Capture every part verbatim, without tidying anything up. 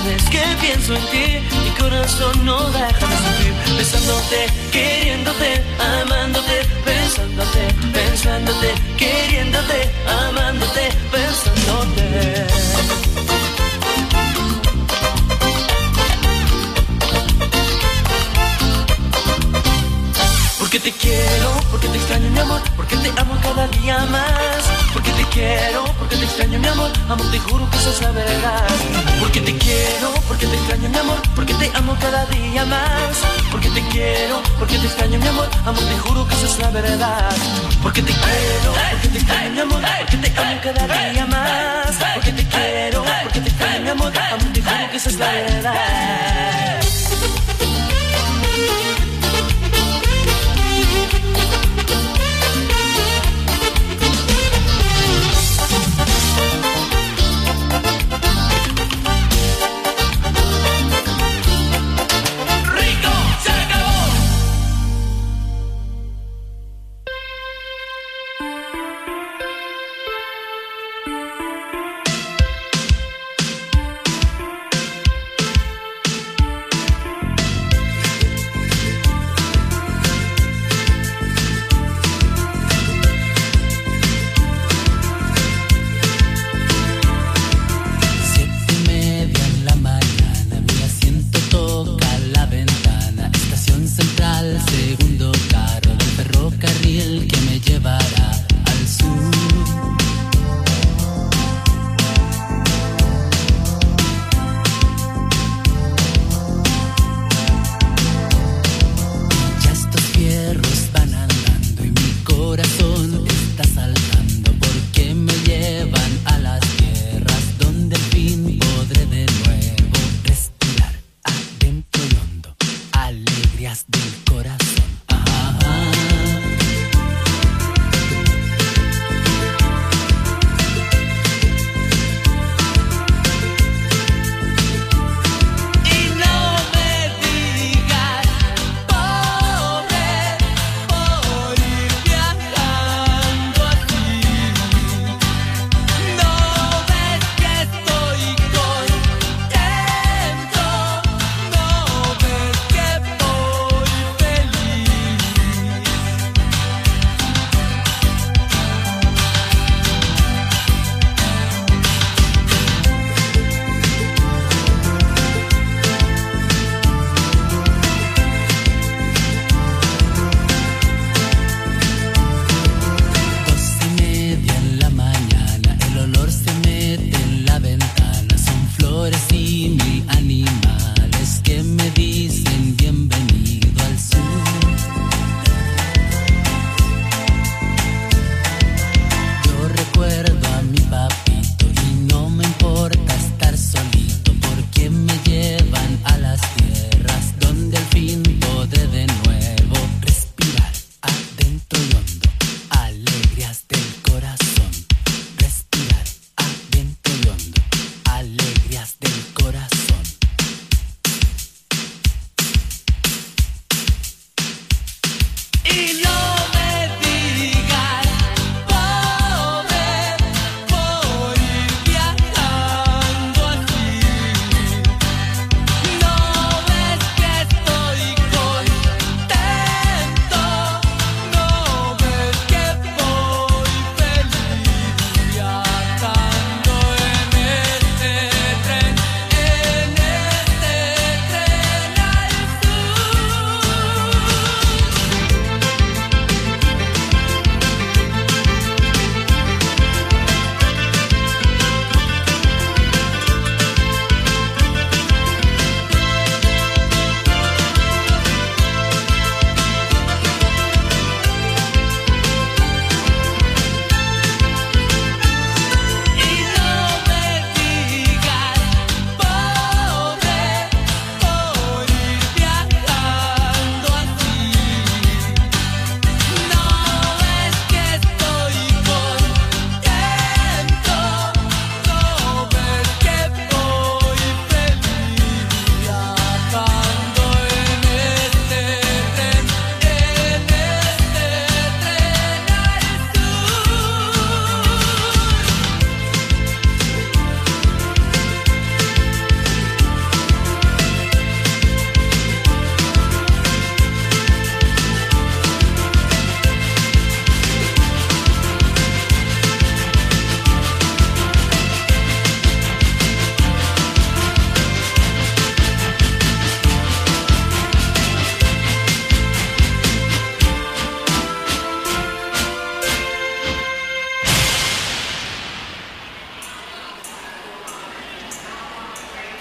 vez que pienso en ti, mi corazón no deja de sufrir. Besándote, queriéndote, amándote, pensándote, pensándote, queriéndote, amándote, pensándote. Porque te quiero, porque te extraño mi amor, porque te amo cada día más. Porque te quiero, porque te extraño mi amor, amor te juro que eso es la verdad. Porque te quiero, porque te extraño mi amor, porque te amo cada día más. Porque te quiero, porque te extraño mi amor, amor te juro que eso es la verdad. Porque te quiero, porque te extraño mi amor, porque te amo cada día más. Porque te quiero, porque te extraño mi amor, amor te juro que eso es la verdad.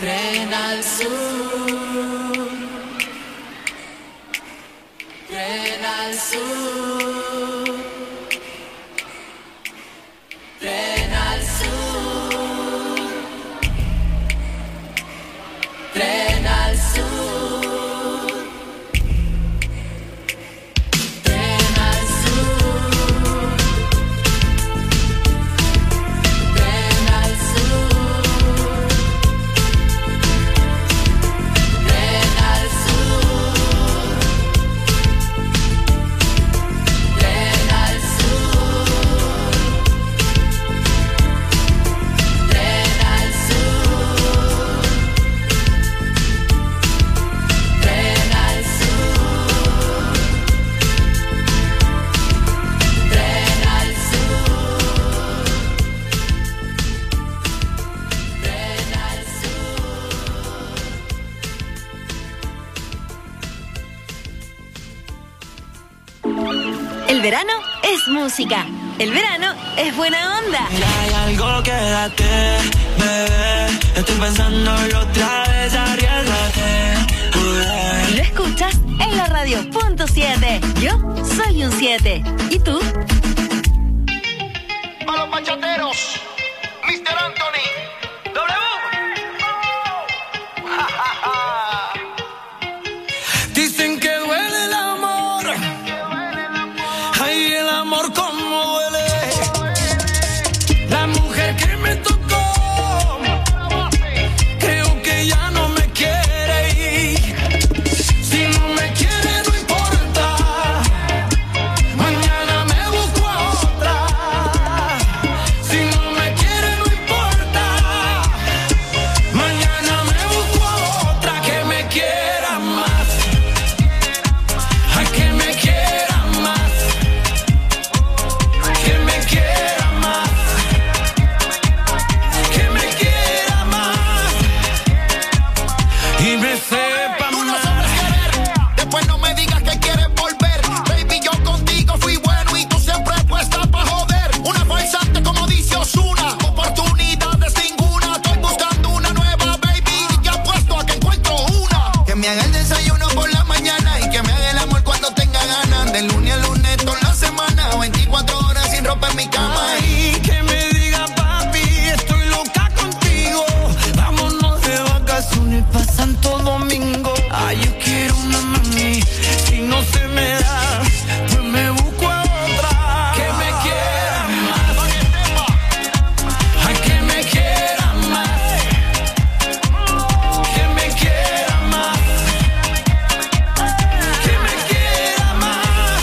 Tren al sur, tren al sur, tren al sur, tren al sur. El verano es música. El verano es buena onda. Ya hay algo, quédate, bebé. Estoy pensándolo otra vez, arriesgate. Lo escuchas en la radio punto siete. Yo soy un siete. ¿Y tú? A los bachateros, mister Anthony. W. Dicen que duele el amor. Ay, el amor como duele. La mujer que me tocó, creo que ya no me quiere ir. Si no me quiere no importa, mañana me busco a otra. Si no me quiere no importa, mañana me busco a otra que me quiera más. Ay, que me quiera más. Que me quiera más, que me quiera más y me sepa Tú no más. sabes querer, después no me digas que quieres volver. Baby, yo contigo fui bueno y tú siempre puesta pa' joder. Una farsante como dice Ozuna, oportunidades ninguna. Estoy buscando una nueva, baby, y ya apuesto a que encuentro una. Que me haga el desayuno por la mañana y que me haga el amor cuando tenga ganas. De lunes a lunes toda la semana, veinticuatro horas sin ropa en mi cama. Ay, que me diga papi, estoy loca contigo. Vámonos de vacaciones pa' Santo Domingo. Ay, yo quiero una mami, si no se me da, pues me busco a otra. Que me quiera más. Ay, que me quiera más. Que me quiera más. Que me quiera más.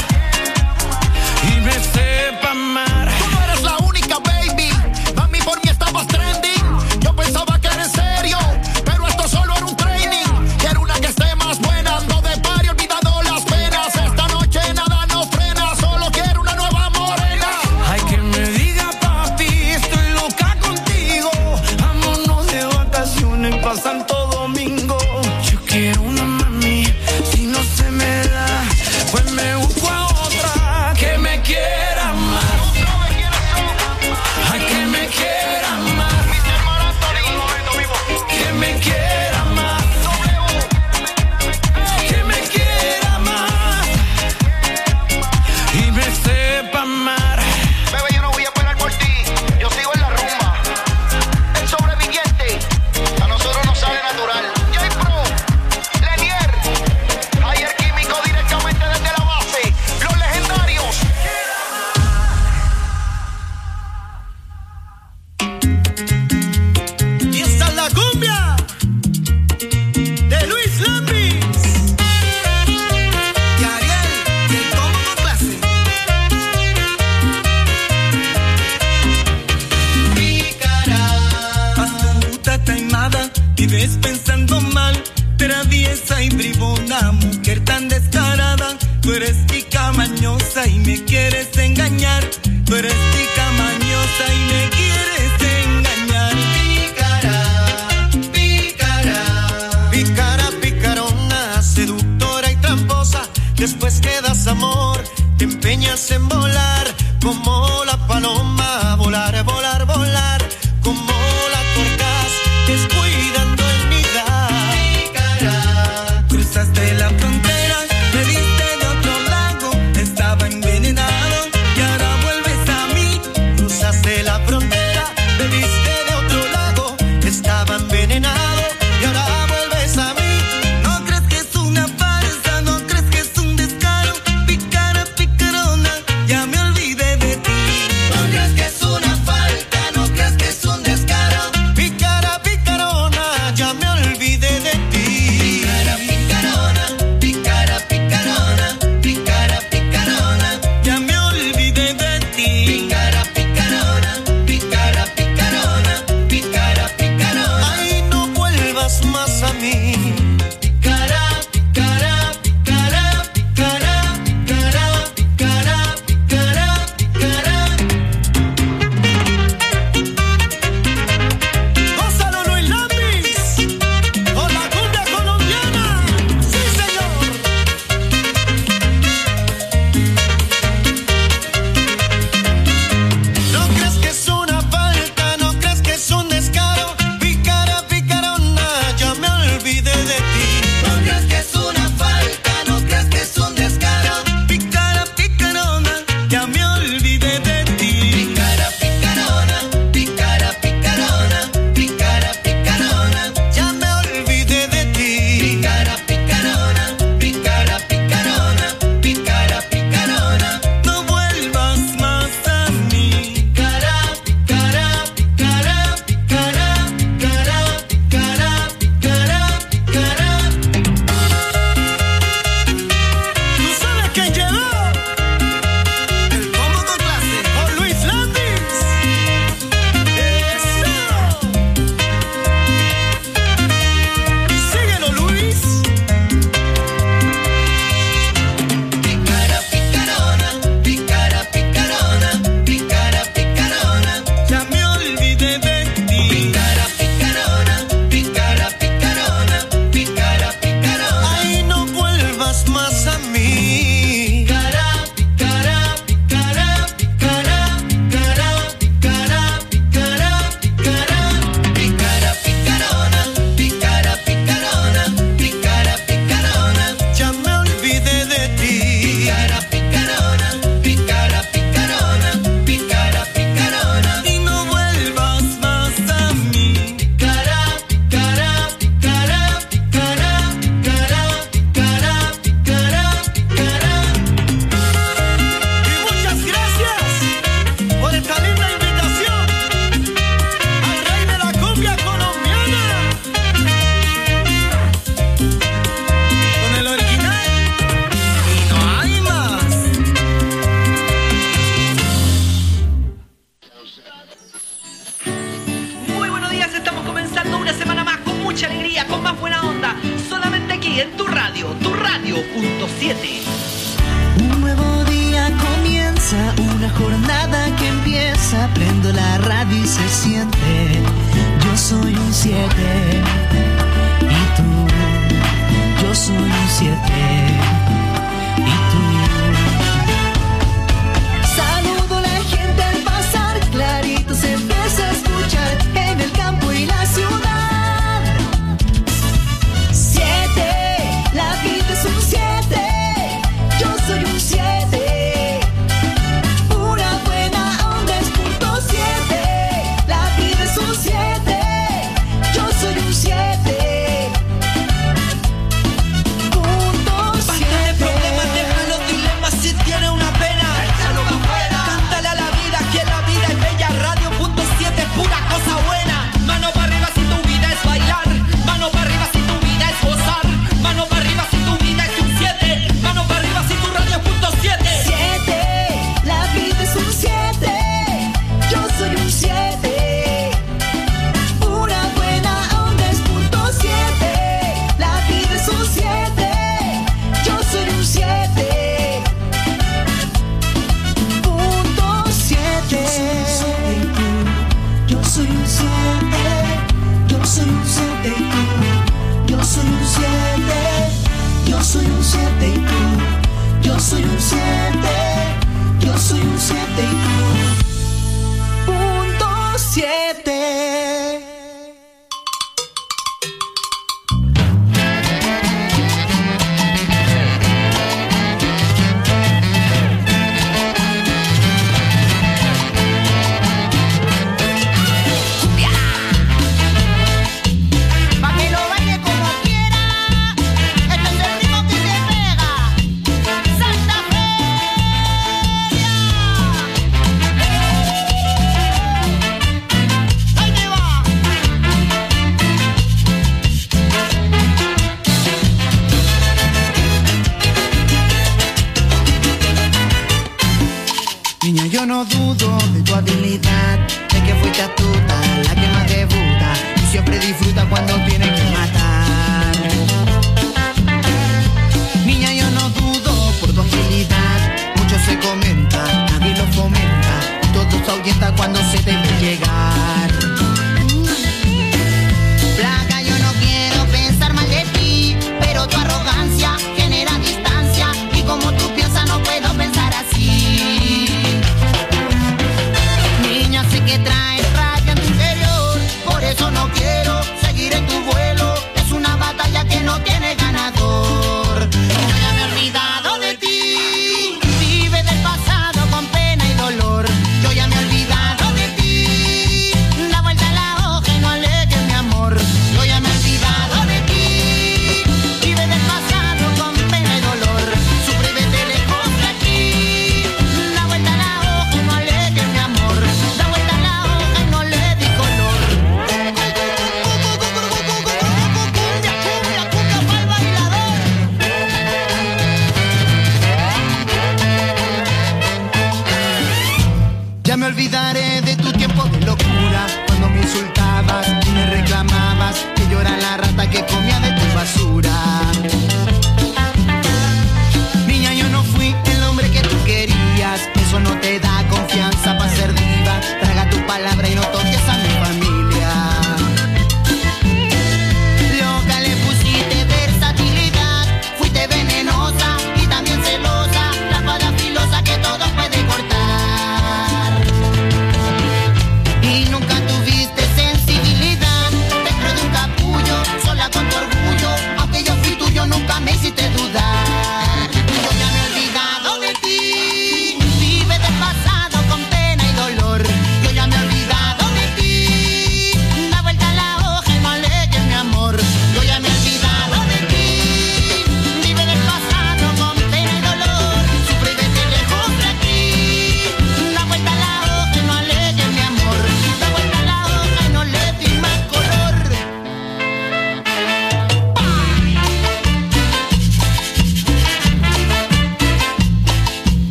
Y me sepa amar. Tú no eres la única, baby. Mami, por mí estabas trending. Yo pensaba que era en serio, pero esto solo era un training. Quiero una que esté más buena. Ando de party olvidando las penas. Esta noche nada nos frena. Solo quiero una nueva morena. Ay, que me diga papi, estoy loca contigo. Vámonos de vacaciones pa' Santo Domingo. Yo quiero una mami, si no se me da, pues me busco a otra. Que me quiera más. Ay, que me quiera más. Que me quiera más. Que me quiera más. Y me sepa amar. Bebé, yo no voy a esperar por ti. Yo sigo en la rumba. El sobreviviente a nosotros nos sale natural. J-Pro, Lenier, Ayer Químico directamente desde la base. Los legendarios. Y esta es la cumbia de Luis Lambis y Ariel, que como con clase. Pícara, astuta, taimada, vives pensando mal, traviesa y bribona, mujer tan descarada. Tú eres tica mañosa y me quieres engañar. Tú eres tica mañosa y me quieres engañar. Pícara, pícara, pícara, picarona, seductora y tramposa. Después que das amor, te empeñas en volar como la paloma, volar, volar, volar, como la tuercas, descuidando con más buena onda, solamente aquí en tu radio, tu radio punto siete. Un nuevo día comienza, una jornada que empieza, prendo la radio y se siente, yo soy un siete, y tú, yo soy un siete, y tú. Saludo a la gente al pasar, clarito se empieza a escuchar, en el campo y la ciudad. Siete, la vida es un siete. Yo soy un siete, pura buena onda es punto siete, la vida es un siete, yo soy un siete.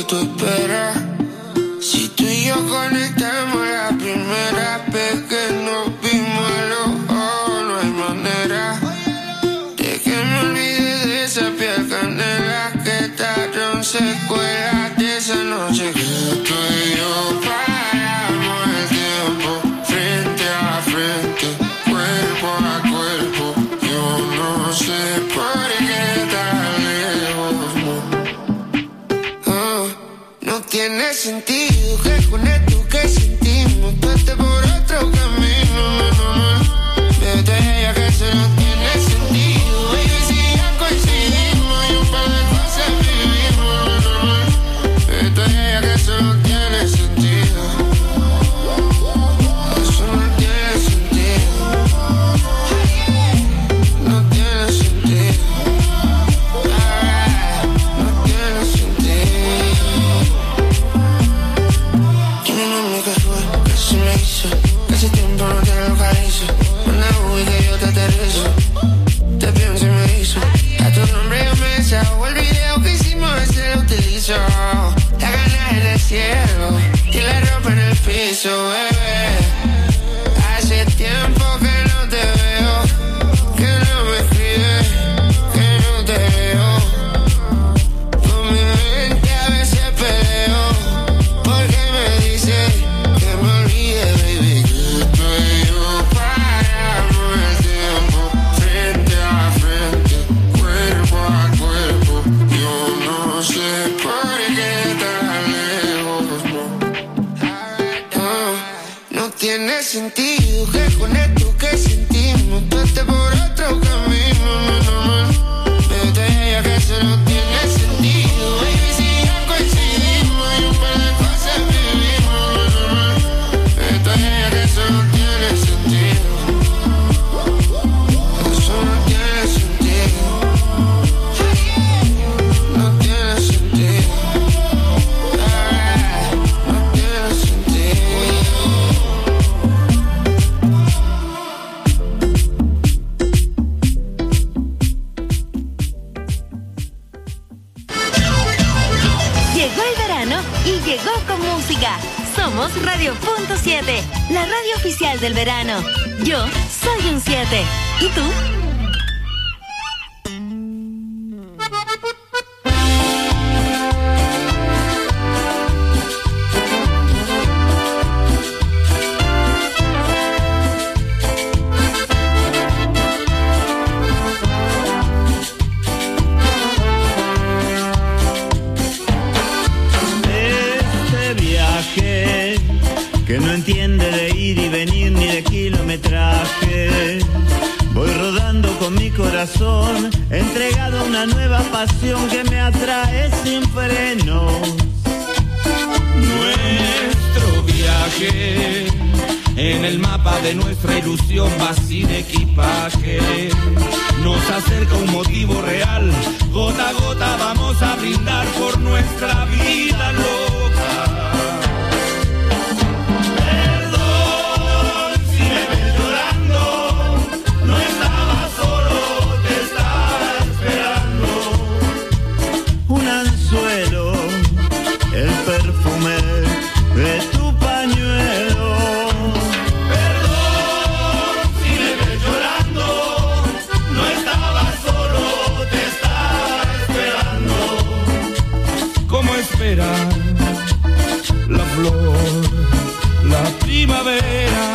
tú esperas. Si tú y yo conectamos la primera vez que nos vimos a los ojos, no hay manera de que me olvide de esa piel canela que quedaron secuelas de esa noche que tú y yo paramos el tiempo frente a frente, cuerpo a cuerpo. Yo no sé por qué tan lejos, no. Oh, no tiene sentido que con esto que sentimos tú estés por otro camino, no, no, no. Desde ella que se no tiene sentido, baby, si ya coincidimos y un par de cosas vivimos, no, no. Desde ella que eso no tiene sentido, eso no tiene sentido, no tiene sentido, ah, no tiene sentido. Dime mami qué fue, qué se me hizo, que hace tiempo no te localizo. Manda Uber que yo te aterrizo, te pienso y me hizo. A tu nombre yo me desahogo, el video que hicimos ese lo utilizo. La gana en el cielo y la ropa en el piso, bebé. Hace tiempo que no te veo, que no me escribes, que no te veo. Con mi mente a veces peleo, porque me dice que me olvide, baby, que tú y yo paramos el tiempo frente a frente, cuerpo a cuerpo. Yo no sé por qué tan lejos, no. Oh, no tiene sentido que con esto que sentimos tú estés por otro camino, no, no, no. Desde ella que eso no tiene sentido, baby, si ya coincidimos y un par de cosas vivimos, no, no, no. Desde ella que eso no tiene sentido, eso no tiene sentido, no tiene sentido, ah, no tiene sentido. Llegó el verano y llegó con música. Somos Radio Punto siete, la radio oficial del verano. Yo soy un siete. ¿Y tú? Este viaje que no entiende de ir y venir ni de kilometraje. Voy rodando con mi corazón, entregado a una nueva pasión que me atrae sin frenos. Nuestro viaje en el mapa de nuestra ilusión va sin equipaje. Nos acerca un motivo real, gota a gota vamos a brindar por nuestra vida loca. Perdón si me ves llorando, no estaba solo, te estaba esperando. Un anzuelo, el perfume de tu pañuelo. Perdón si me ves llorando, no estaba solo, te estaba esperando. ¿Cómo espera la flor, la primavera?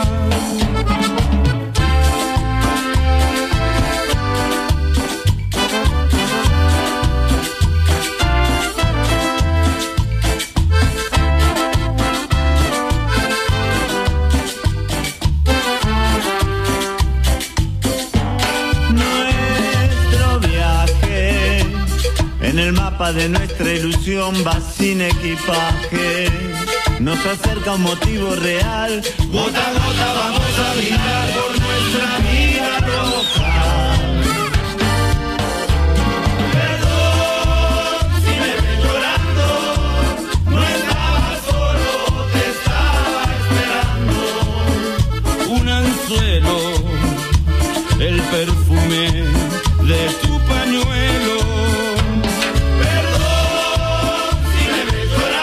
Nuestro viaje en el mapa de nuestra ilusión va sin equipaje. Nos acerca un motivo real, Gota a gota vamos a brindar por nuestra vida roja. Perdón si me ves llorando, no estaba solo, te estaba esperando. Un anzuelo, el perfume de tu pañuelo. Perdón si me ves llorando.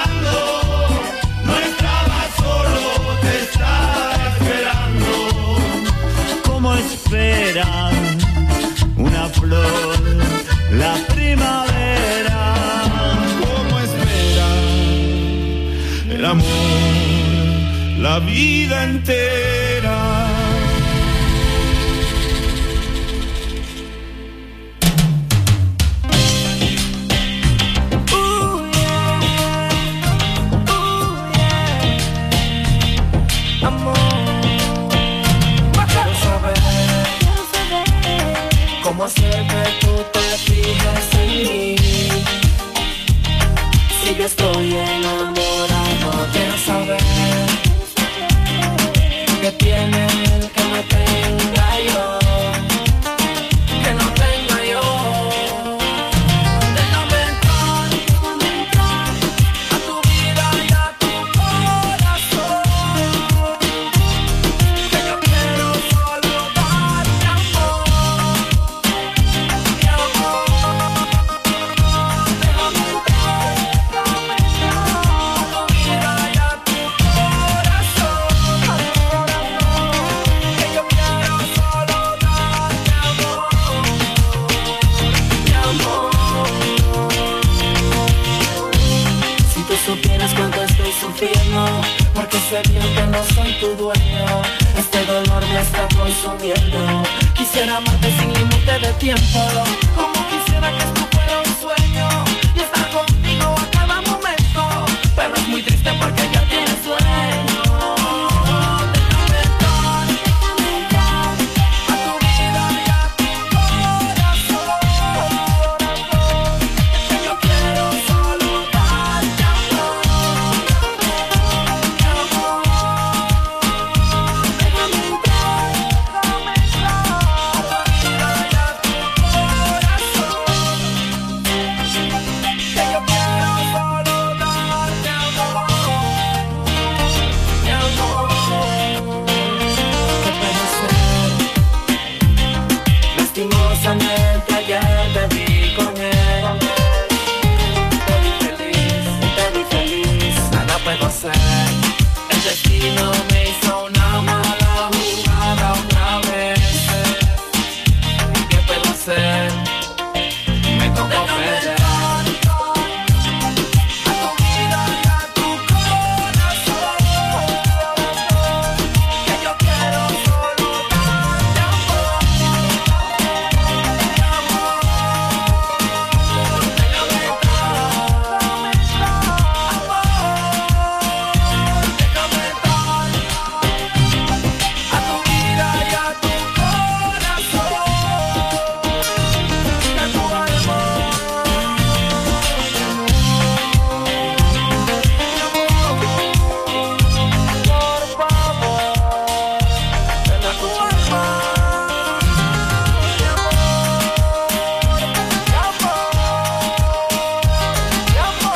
el amor, la vida entera. Ooh, yeah. Ooh, yeah. Amor, quiero saber, quiero saber cómo hacer que tú te fijes en mí. Si yo estoy enamorado, quiero saber qué tiene el que me tenga yo, que no tenga yo. Déjame entrar, déjame entrar a tu vida y a tu corazón, que yo quiero solo darte amor, mi amor. Déjame entrar, déjame entrar a tu vida y a tu corazón, que yo quiero solo darte amor, mi amor. Si tú supieras cuánto estoy sufriendo, porque sé bien que no soy tu dueño, este dolor me está consumiendo. Quisiera amarte sin límite de tiempo, como quisiera que esto fuera un sueño y estar contigo a cada momento, pero es muy triste porque ya tienes sueño. Déjame entrar, déjame entrar a tu vida y a tu corazón, que yo quiero solo darte amor, mi amor. Déjame entrar, déjame entrar a tu vida y a tu corazón, que yo quiero solo darte amor, mi amor. ¿Qué puedo hacer? Lastimosamente ayer te vi con él, te vi feliz, te vi feliz. Nada puedo hacer, el destino me hizo una mala jugada otra vez. ¿Qué puedo hacer? Me tocó perder. A tu vida y a tu corazón, que yo quiero solo darte amor, mi amor. Déjame entrar, déjame entrar, amor. Déjame entrar a tu vida y a tu corazón, que tu alma, por favor, ven a tu alma, mi amor, mi amor,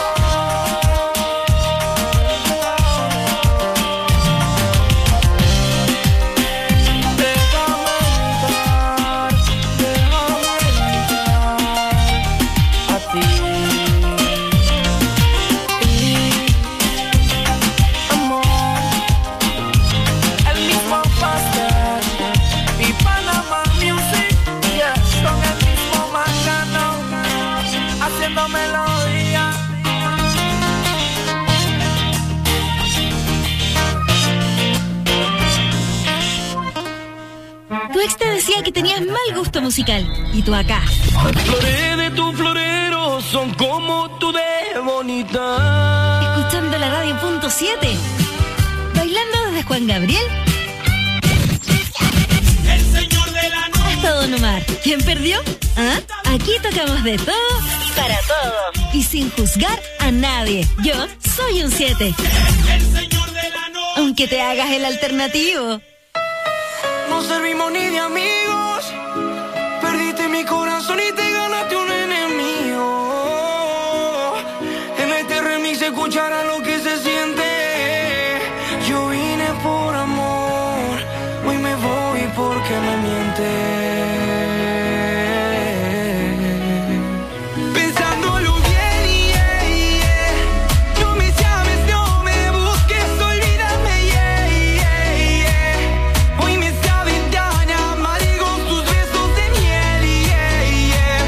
el mismo pastel y Panama Music, yeah, con el mismo Mangano, haciendo melodía. Tu ex te decía que tenías mal gusto musical. Y tú acá, Flores de tu florero son como tú de bonita. escuchando la radio punto siete. Bailando desde Juan Gabriel El señor de la noche. hasta Don Omar. ¿Quién perdió? ¿Ah? Aquí tocamos de todo y para todo. Y sin juzgar a nadie. Yo soy un siete. El señor de la noche. Aunque te hagas el alternativo. No servimos ni de amigos, perdiste mi corazón y te ganaste un enemigo. En este remix se escuchará lo que se siente. Yo vine por amor, hoy me voy porque me mientes. Pensándolo bien, yeah, yeah. No me llames, no me busques, olvídame, yeah, yeah, yeah. Hoy me saben tan amargos tus besos de miel, yeah, yeah.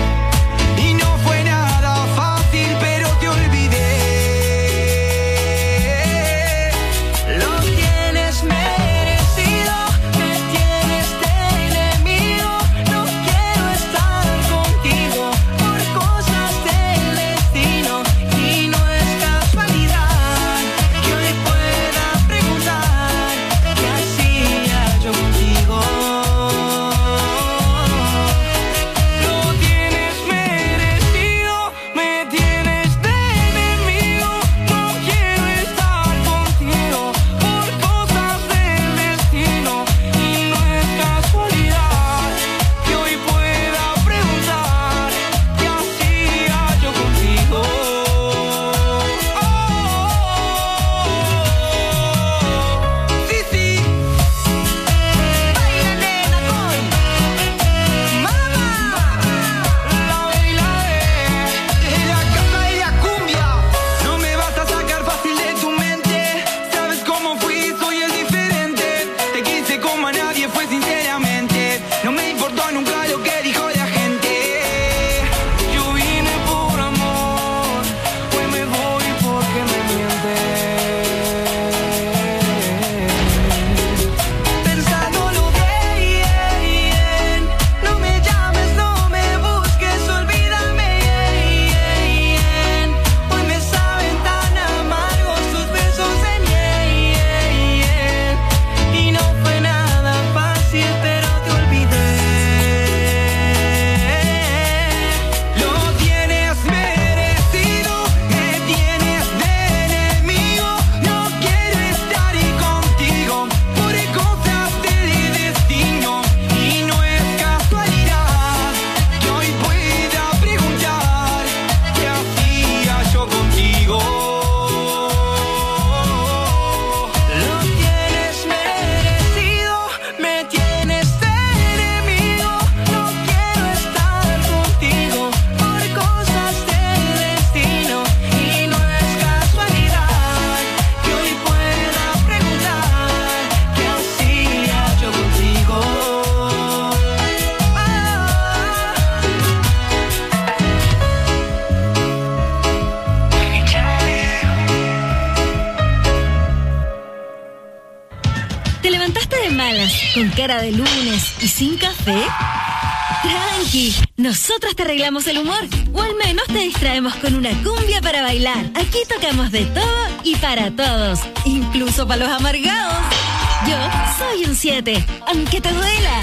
de malas, con cara de lunes y sin café? Tranqui, nosotros te arreglamos el humor, o al menos te distraemos con una cumbia para bailar. Aquí tocamos de todo y para todos, incluso para los amargados. Yo soy un siete, aunque te duela.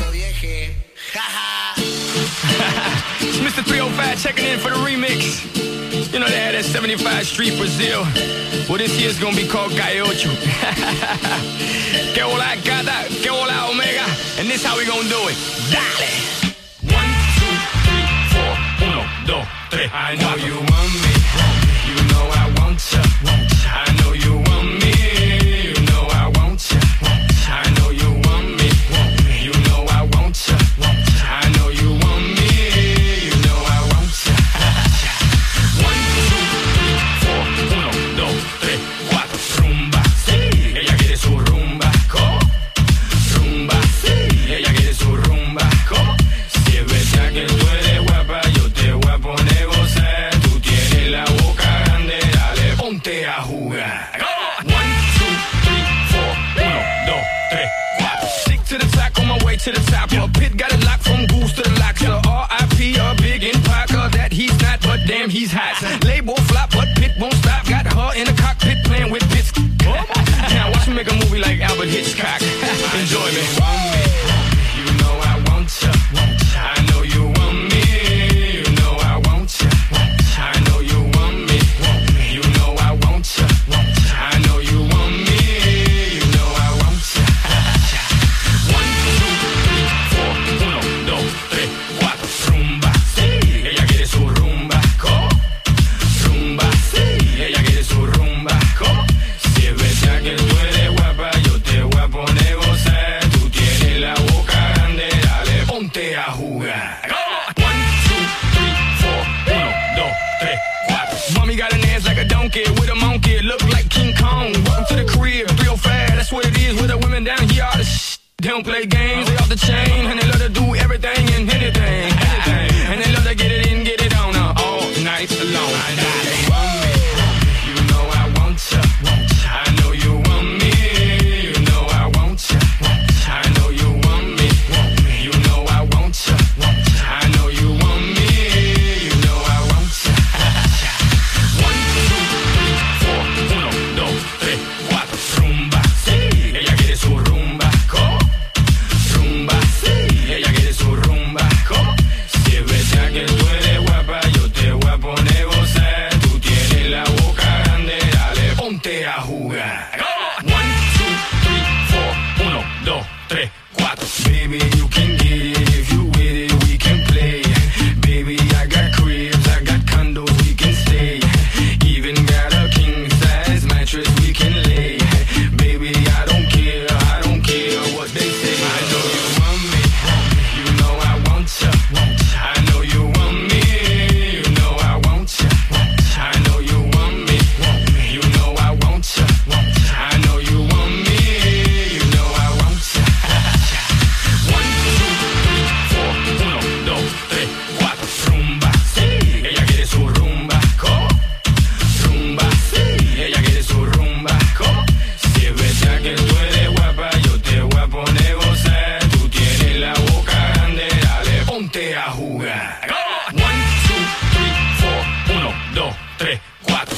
mister three oh five checking in for the remix. You know they had that seventy-five Street Brazil. Well, this year's gonna be called Calle Ocho. Que hola gata, que hola omega. And this how we gonna do it. Dale! One, two, three, four, uno, dos, tres. I know you want me. You know I want ya. I know you want me. You know I want ya. I know you want me. You know I want ya. I know you want me. You know I want ya. One, two, three, four, uno, dos, tres, cuatro. Rumba, sí. Ella quiere su rumba. ¿Cómo? Rumba, sí. Ella quiere su rumba. ¿Cómo? Si es verdad que tú eres guapa, yo te voy a poner gozar. Tú tienes la boca grande, dale, ponte a jugar. One, two, three, four, uno, dos, tres, cuatro. Stick to the top, on my way to the top. Your pit got it locked from goose to the lock. Tell her R I P a big in Parker that he's not, but damn he's hot. Label flop, but Pit won't stop. Got her in the cockpit playing with bits. Now watch me make a movie like Albert Hitchcock. Enjoy me. You know I want ya. I know you want me. You know I want ya. I know you want me. You know I want ya. I know you want me. You know I want ya. One, two, three, four, uno, dos, tres, cuatro. Rumba, sí. Ella quiere su rumba. ¿Cómo? Rumba, sí. Ella quiere su rumba. ¿Cómo? Si es verdad que tú eres guapa, yo te voy a poner gozar. Tú tienes la boca grande, dale, ponte a jugar. One, two, three, four, uno, dos, tres, cuatro. Mommy got an ass like a donkey with a monkey, look like King Kong. Welcome to the crib, three oh five, that's what it is with the women down here. All the sh- they don't play games, they off the chain, and they love to do everything and anything, anything. And they love to get it in, get it on uh, all night long. They want me, you know I want ya. I know you want me, you know I want ya. I know you want me, you know I want ya. I know you want me, you know I want ya. One, two, three, four, uno, dos, tres, cuatro. Rumba, sí, ella quiere su rumba. ¿Cómo? Rumba, sí, ella quiere su rumba. ¿Cómo? Si es verdad que tú eres guapa, yo te voy a poner gozar. Tú tienes la boca grande, dale, ponte a jugar. One, two, three, four, uno, dos, tres, cuatro. Baby, you can get it if you with it, we can play. Baby, I got cribs, I got condos, we can stay. Even got a king size mattress we can lay. Baby, I don't care, I don't care what they say. I know you want me, you know I want ya. I know you want me, you know I want ya. I know you want me, you know I want ya. I know you want me, you know I want ya. One, two, three, four, uno, dos, tres, cuatro. Rumba, sí, ella quiere su rumba. ¿Cómo? Rumba, sí, ella quiere su rumba. ¿Cómo? Si es verdad que tú eres guapa, yo te voy a poner gozar. Tú tienes la boca grande, dale, ponte a jugar. One, two, three, four, uno, dos, tres, cuatro.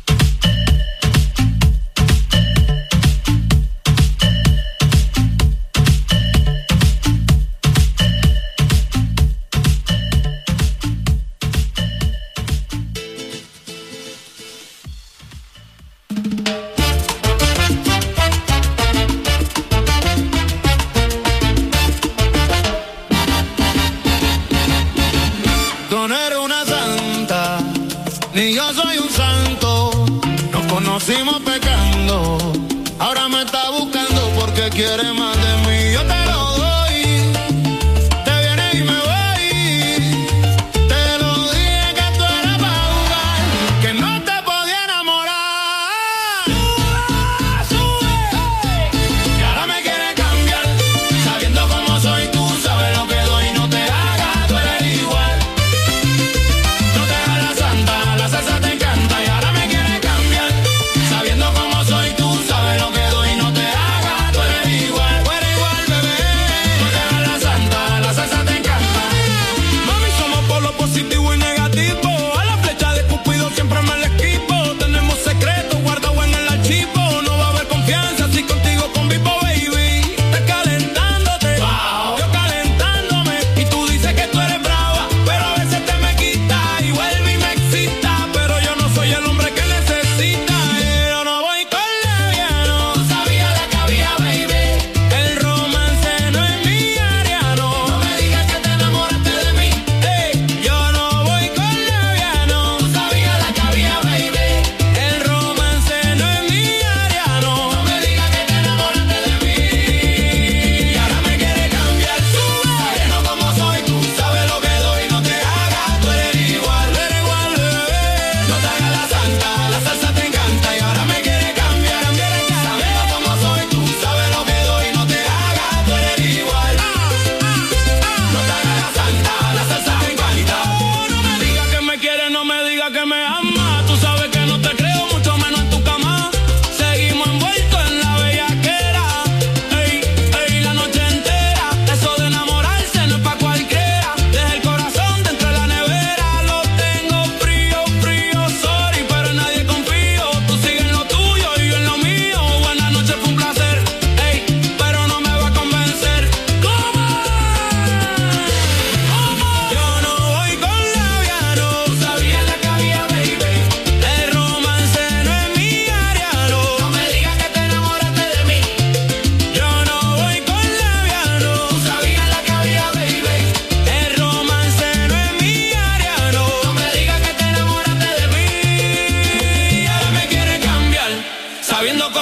Tú no eres una santa, ni yo soy un santo. Nos conocimos pecando, ahora me está buscando porque quiere más de mí. Yo te lo doy, te vienes y me voy. Te lo dije que tú eras pa' jugar, que no te podía enamorar. Sube, sube, y ahora me quieres cambiar, sabiendo cómo soy tú, sabes lo que doy, no te hagas, tú eres igual. No te hagas la santa, la salsa te encanta y ahora me quieres cambiar, sabiendo cómo soy tú, sabes lo que doy, no te hagas, tú eres igual.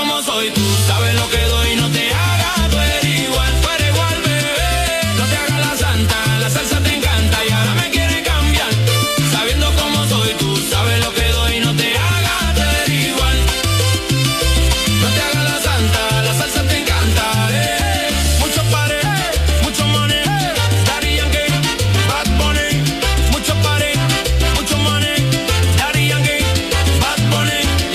como soy, tú sabes lo que doy, no te hagas, tú eres igual, tú eres igual, bebé. No te hagas la santa, la salsa te encanta y ahora me quiere cambiar. Sabiendo cómo soy, tú sabes lo que doy, no te hagas, tú eres igual. No te hagas la santa, la salsa te encanta, eh. Mucho pares, mucho money, Daddy Yankee, Bad Bunny. Mucho pares, mucho money, Daddy Yankee, Bad Bunny.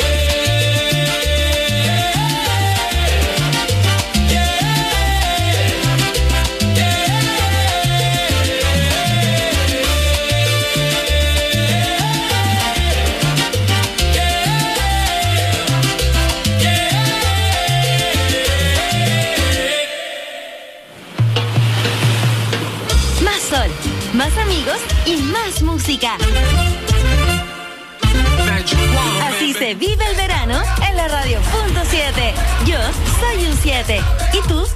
Más sol, más amigos y más música. Así se vive el verano en la radio punto siete. Yo soy un siete. ¿Y tú?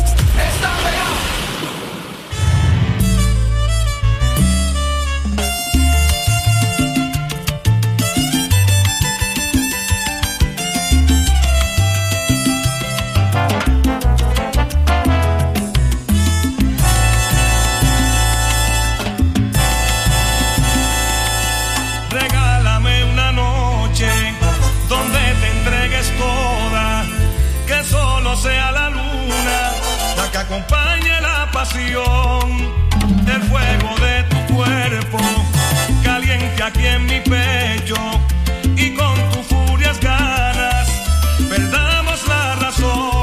Regálame una noche donde te entregues toda, que solo sea la luna la que acompañe la pasión, el fuego de tu cuerpo caliente aquí en mi pecho y con tus furias ganas perdamos la razón.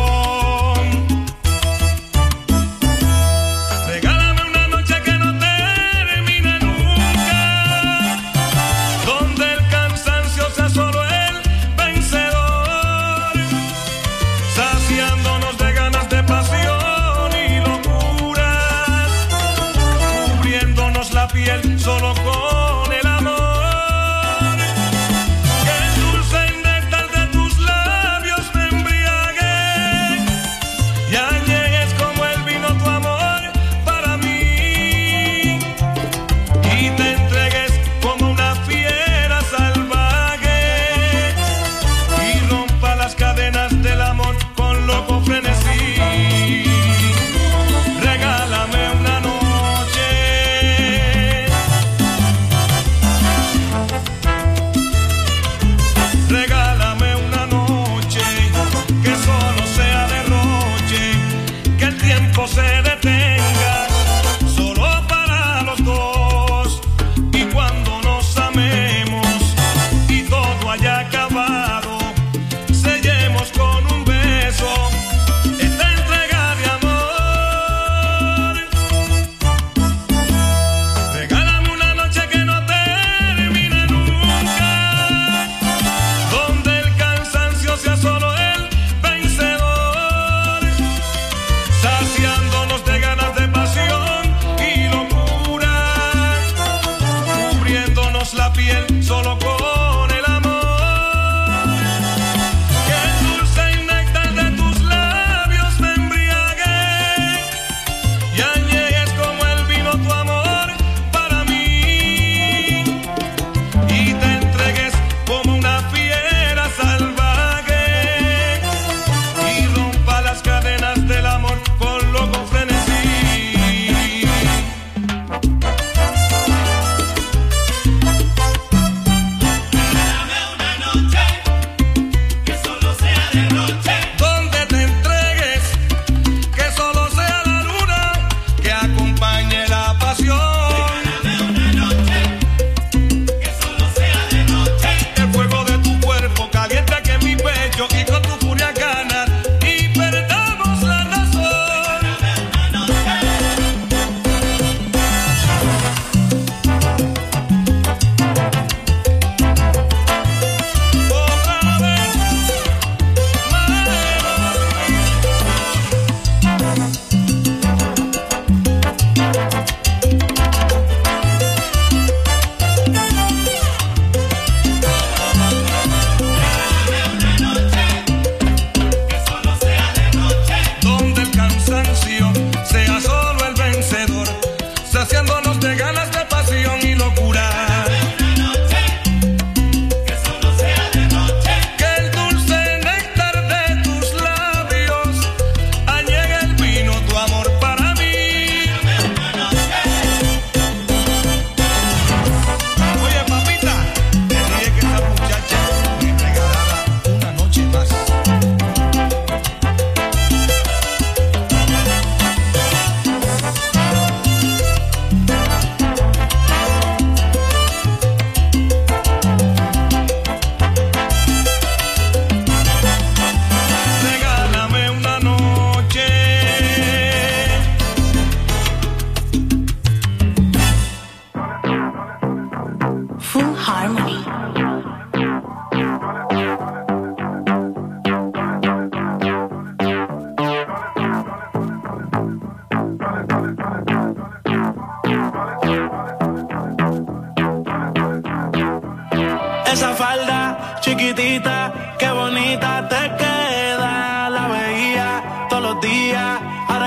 Regálame una noche que no termine nunca, donde el cansancio sea solo el vencedor, saciándonos de ganas de pasión y locuras, cubriéndonos la piel solo con el amor.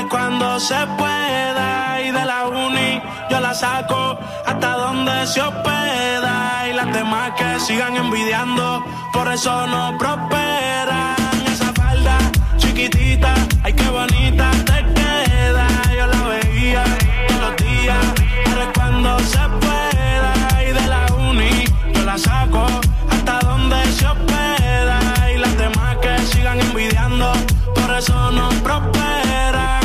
cuando se pueda. Y de la uni yo la saco hasta donde se hospeda. Y las demás que sigan envidiando, por eso no prosperan. Esa falda chiquitita, ay qué bonita te queda. Yo la veía todos los días, pero es cuando se pueda. Y de la uni yo la saco hasta donde se hospeda. Y las demás que sigan envidiando, por eso no prosperan.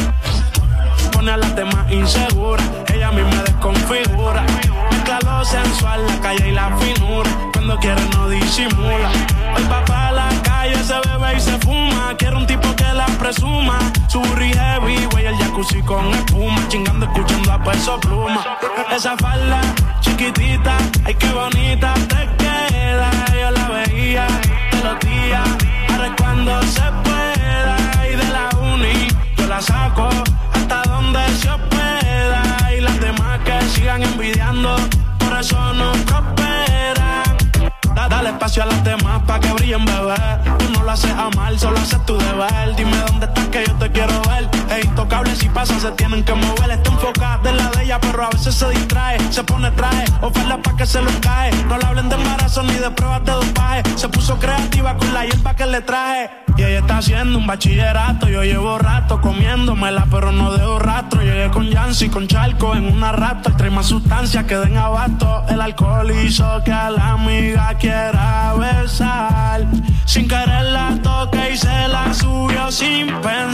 Pone a las demás inseguras, ella a mí me desconfigura. Mezcla lo sensual, la calle y la finura. Cuando quiere no disimula. Hoy va pa' la calle, se bebe y se fuma. Quiere un tipo que la presuma. Su burri heavy, güey, el jacuzzi con espuma. Chingando, escuchando a Peso Pluma. Esa falda chiquitita, ay qué bonita te queda. Yo la veía todos los días, ahora es cuando se pueda. Y de la uni yo la saco hasta donde se hospeda. Y las demás que sigan envidiando, por eso no prosperan. Da, dale espacio a las demás pa' que brillen, bebé. Tú no lo haces a mal, solo haces tu deber. Dime dónde estás que yo te quiero ver. Es intocable, si pasa se tienen que mover. Está enfocada de la de ella, pero a veces se distrae. Se pone traje, oferta pa' que se lo cae. No le hablen de embarazo ni de pruebas de dopaje. Se puso creativa con la hierba que le traje. Y ella está haciendo un bachillerato. Yo llevo rato comiéndomela, pero no dejo rastro. Llegué con Yancy, con Charco en una Raptor. Trae más sustancias que den abasto. El alcohol hizo que a la amiga quiera besar. Sin querer la toque y se la subió sin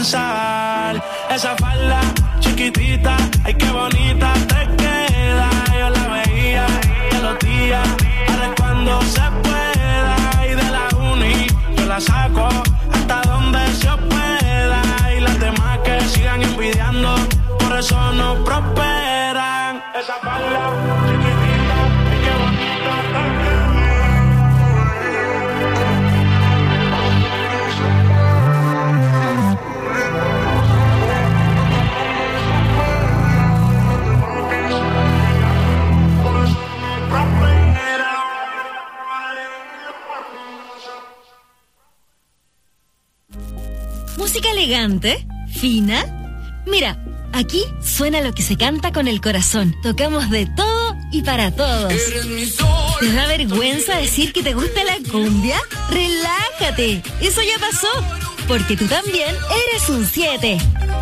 pensar. Esa falda chiquitita, ay qué bonita te queda. Yo la veía todos los días, ahora es cuando se pueda. Y de la uni yo la saco hasta donde se hospeda. Y las demás que sigan envidiando, por eso no prosperan. Esa falda chiquitita, ay qué bonita te queda. Música elegante, fina. Mira, aquí suena lo que se canta con el corazón. Tocamos de todo y para todos. ¿Te da vergüenza decir que te gusta la cumbia? Relájate, eso ya pasó, porque tú también eres un siete.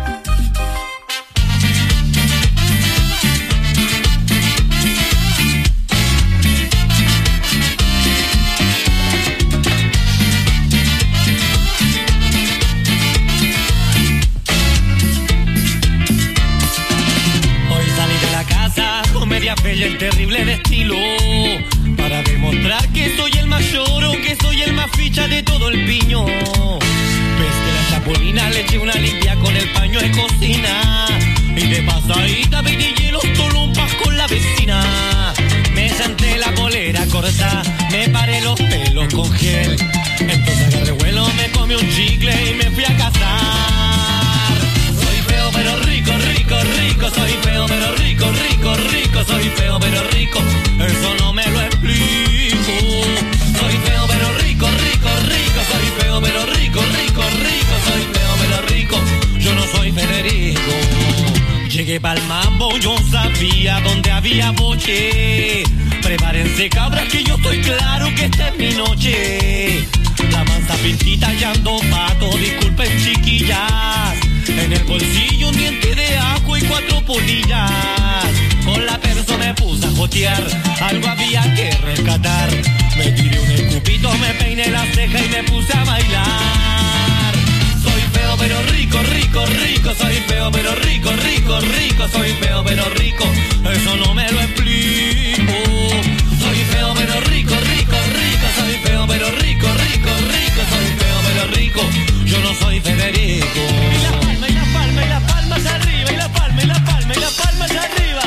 Media bella, el terrible de estilo, para demostrar que soy el más lloro, que soy el más ficha de todo el piño. Ves que la chapulina le eché una limpia con el paño de cocina, y de pasadita pedí hielos tolumpas con la vecina. Me senté la polera corta, me paré los pelos con gel, entonces agarré vuelo, me comí un chicle y me fui a casar. Soy feo pero rico, rico, rico, soy feo pero rico, rico, rico, soy feo pero rico, eso no me lo explico. Soy feo pero rico, rico, rico, soy feo pero rico, rico, rico, soy feo pero rico, yo no soy Federico. Llegué pa'l mambo, yo sabía dónde había boche. Prepárense cabras que yo estoy claro que esta es mi noche. La mansa pintita y ando pato, disculpen chiquillas. En el bolsillo un diente de ajo y cuatro polillas. Con la perso me puse a jotear, algo había que rescatar. Me tiré un escupito, me peiné la ceja y me puse a bailar. Soy feo pero rico, rico, rico, soy feo pero rico, rico, rico, soy feo pero rico, eso no me lo explico. Soy feo pero rico, rico, rico, soy feo pero rico, rico, rico, soy feo pero rico, yo no soy Federico. Y la palma, y la palma, y la palma hacia arriba, y la palma, y la palma, y la palma hacia arriba.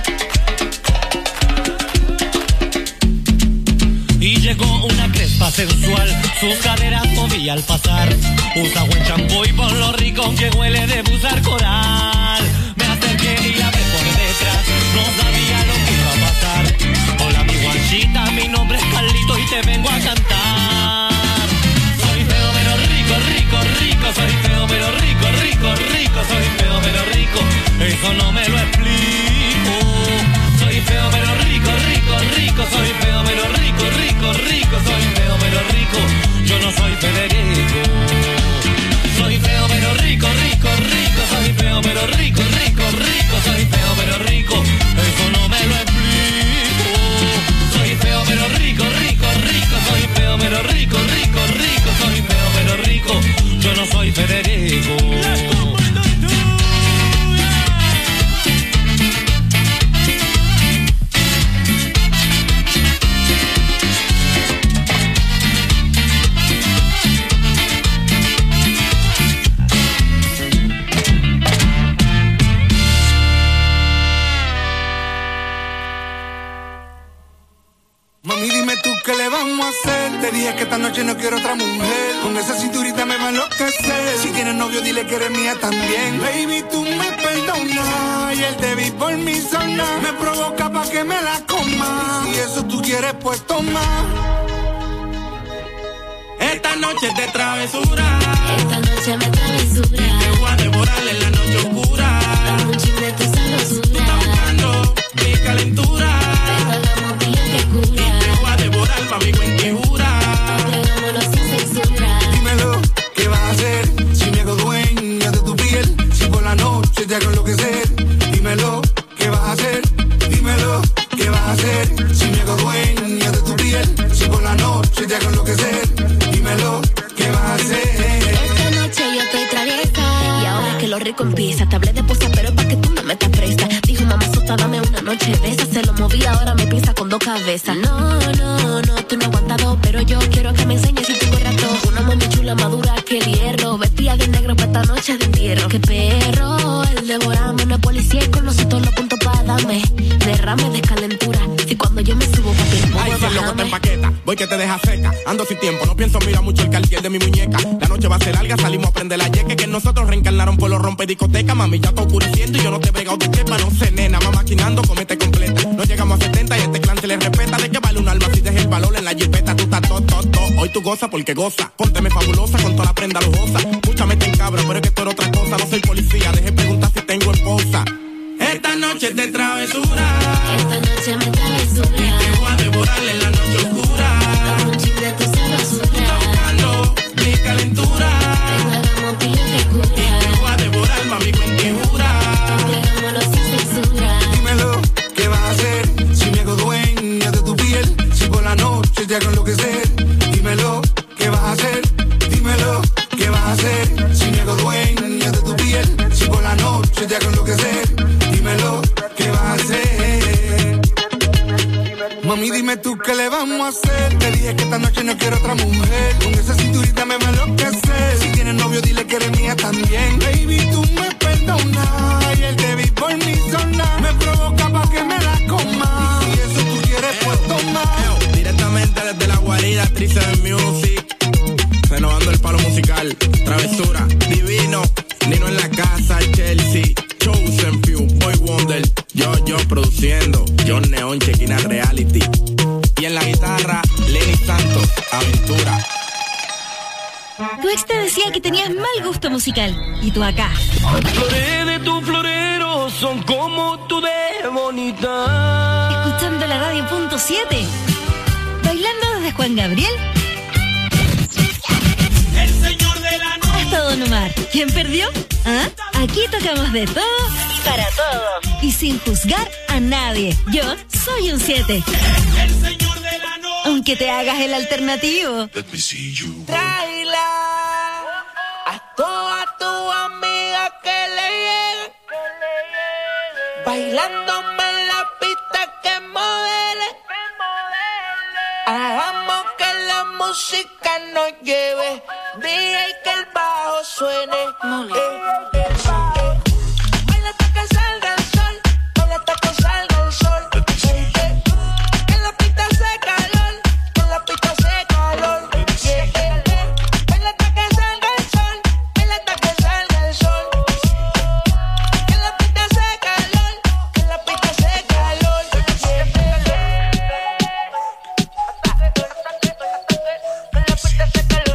Y llegó una crespa sensual, sus caderas movía al pasar. Usa buen champú y por lo rico que huele de usar coral. Me acerqué y la ve por detrás, no sabía lo que iba a pasar. Hola mi guachita, mi nombre es Carlito y te vengo a cantar. Soy feo pero rico, rico, rico, soy feo pero rico, rico, rico, soy feo pero y Federico. Mami, dime tú qué le vamos a hacer. Te dije que esta noche no quiero otra mujer. Con esa cinturita me va a enloquecer. Si tienes novio, dile que eres mía también. Baby, tú me perdonas. Y el te vi por mi zona me provoca pa' que me la coma. Si eso tú quieres, pues toma. Esta noche es de travesura. Esta noche me travesura. Te voy a devorar en la noche oscura. Dame un chip de tu sabrosura. Tú estás buscando mi calentura. Hagamos bien que cura. Te voy a devorar, mami, en que jura. Hagámoslo sin censura. Dímelo, ¿qué vas a hacer? Si me hago dueña de tu piel. Si por la noche te hago enloquecer. Dímelo, ¿qué vas a hacer? Dímelo, ¿qué vas a hacer? Si me hago dueña de tu piel. Si por la noche te hago enloquecer. Dímelo, ¿qué vas a hacer? Esta noche yo estoy traviesa. Y ahora que lo rico empieza. Te hablé de posa, pero pa' que tú me metas presta. Dijo mamá sota, dame una noche de esa. Se lo moví, ahora me piensa con dos cabezas. No, no, no, tú no has aguantado. Pero yo quiero que me enseñes si tengo rato. Una mami chula madura que el hierro. Vestida de negro para esta noche de entierro. Qué perro, el devorame. No es policía y con nosotros los puntos para darme. Derrame de calentura. Si cuando yo me subo, papi, el ay, si el loco te empaqueta, voy que te deja seca. Ando sin tiempo, no pienso mirar mucho el cartier de mi muñeca. La noche va a ser larga, salimos a prender la yeque. Que nosotros reencarnaron por los rompe discoteca. Mami, ya está oscureciendo y yo no te he bregado de chepa. No sé, nena, va maquinando, comete completa. No llegamos a setenta y este clan se le respeta. ¿De qué vale un alma si dejas el valor en la jipeta? Tú estás todo, todo, todo. Hoy tú goza porque goza. Pónteme fabulosa con toda la prenda lujosa. Mucha mete en cabra, pero es que tú eres otra cosa. No soy policía, deje preguntar si tengo esposa. Esta noche es de travesura. Esta noche me travesura. Te voy a devorar en la noche oscura. Dame un chip de tu sabrosura. Tú estás buscando mi calentura. Hagamos bien que cura. Te voy a devorar, mami, en que jura. Hagámoslo sin censura. Dímelo, ¿qué vas a hacer? Si me hago dueña de tu piel. Si por la noche te hago enloquecer. Dímelo, ¿qué vas a hacer? Dímelo, ¿qué vas a hacer? Si me hago dueña de tu piel. Si por la noche te hago enloquecer. Dímelo, ¿qué vas a hacer? Mami, dime tú qué le vamos a hacer. Te dije que esta noche no quiero otra mujer. Con esa cinturita me va a enloquecer. Si tienes novio, dile que eres mía también. Baby, tú me perdonas. Y el te vi por mi zona me provoca pa' que me la coma. Si eso tú quieres, pues toma. Directamente desde la guarida, Trice de Music. Renovando el palo musical. Travesura, divino. Nino en la casa, Chelsea. Chosen Few, Boy Wonder. Yo, yo produciendo. John Neon, Chequina Reality. Y en la guitarra, Lenny Santos, Aventura. Tu ex te decía que tenías mal gusto musical. Y tú acá. Las flores de tu florero son como tú de bonita. Escuchando la radio punto siete. Bailando desde Juan Gabriel. El señor de la noche. Hasta Don Omar. ¿Quién perdió? ¿Ah? Aquí tocamos de todo para todos. Y sin juzgar a nadie. Yo soy un siete. El señor de la noche. Aunque te hagas el alternativo. Tráela a toda tu amiga que le llegue. Bailándome en la pista que modele. Hagamos que la música nos lleve. D J que el bajo suene. Eh, eh, baila hasta que salga el sol. Baila hasta que salga el sol. Eh, eh, que la pista hace calor. Que la pista hace calor. Yeah, yeah, yeah. Baila hasta que salga el sol. Baila hasta que salga el sol. Que la pista hace calor. Que la pista hace calor. Yeah, yeah, yeah. Que la pista hace calor.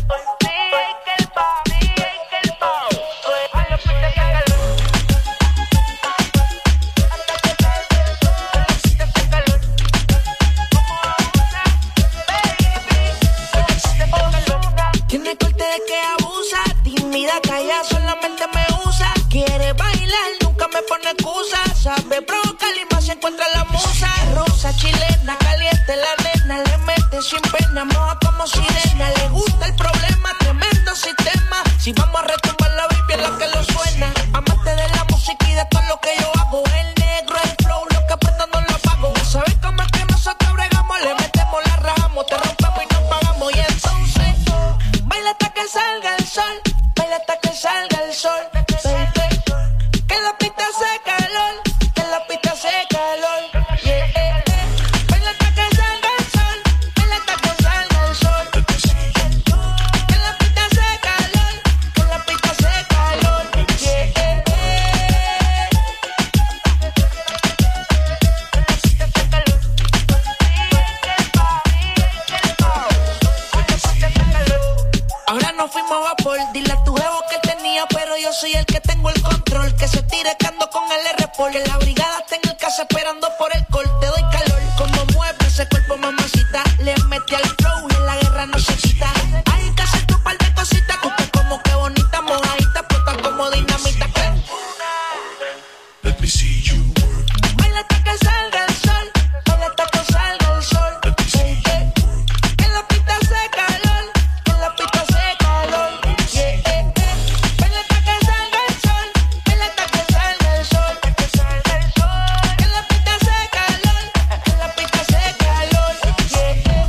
Tiene corte de que abusa, tímida, calla, solamente me usa. Quiere bailar, nunca me pone excusa. Sabe provocar y más se encuentra la musa. Rosa, chilena, caliente la nena. Le mete sin pena, moja como sirena. Le gusta el problema, tremendo sistema. Si vamos como vapor. Dile a tu jevo que tenía, pero yo soy el que tengo el control. Que se tire que ando con el R-Pol. En la brigada está en el casa esperando por el col. Te doy calor, como mueve ese cuerpo, mamacita. Le metí al flow y en la guerra no se quita. Hay que hacer tu par de cositas. Tú estás como que bonita, mojadita, explota como dinamita. Let me see you work. Baila hasta que salga el sol. Baila hasta que salga el sol. Hey, hey. Que la pista hace calor. Que la pista hace calor. Yeah, eh, eh. Baila hasta que salga el sol. Baila hasta que salga el sol. Que salga el sol. Que la pista hace calor. Que la pista hace calor. Yeah, eh,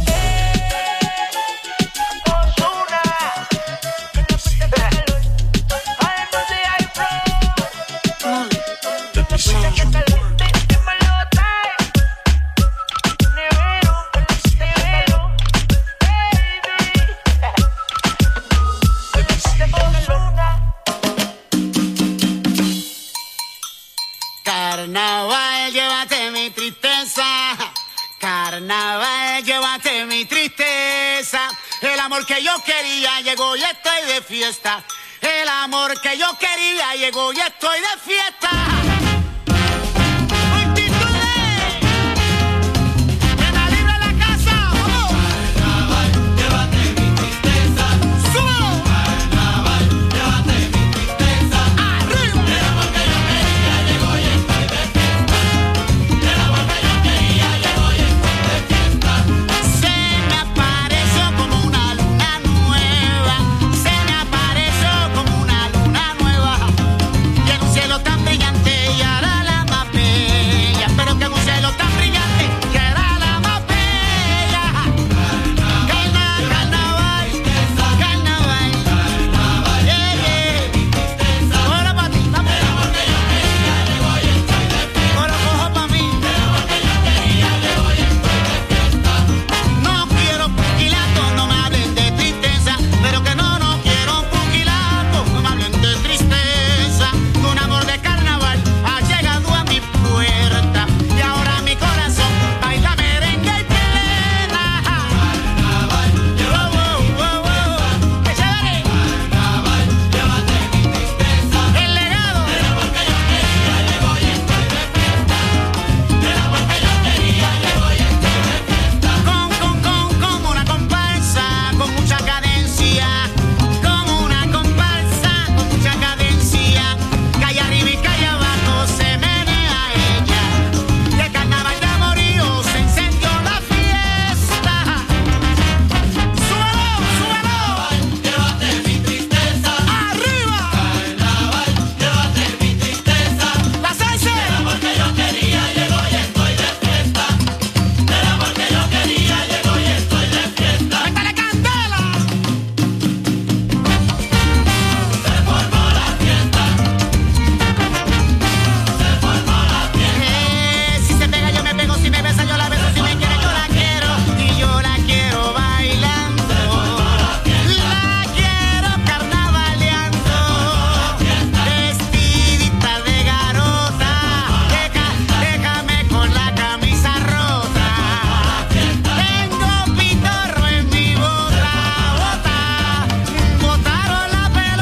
eh. Ozuna. Que la pista hace calor. Ay, no sé, hay flow. Let me see you work. Carnaval, llévate mi tristeza. Carnaval, llévate mi tristeza. El amor que yo quería llegó y estoy de fiesta. El amor que yo quería llegó y estoy de fiesta.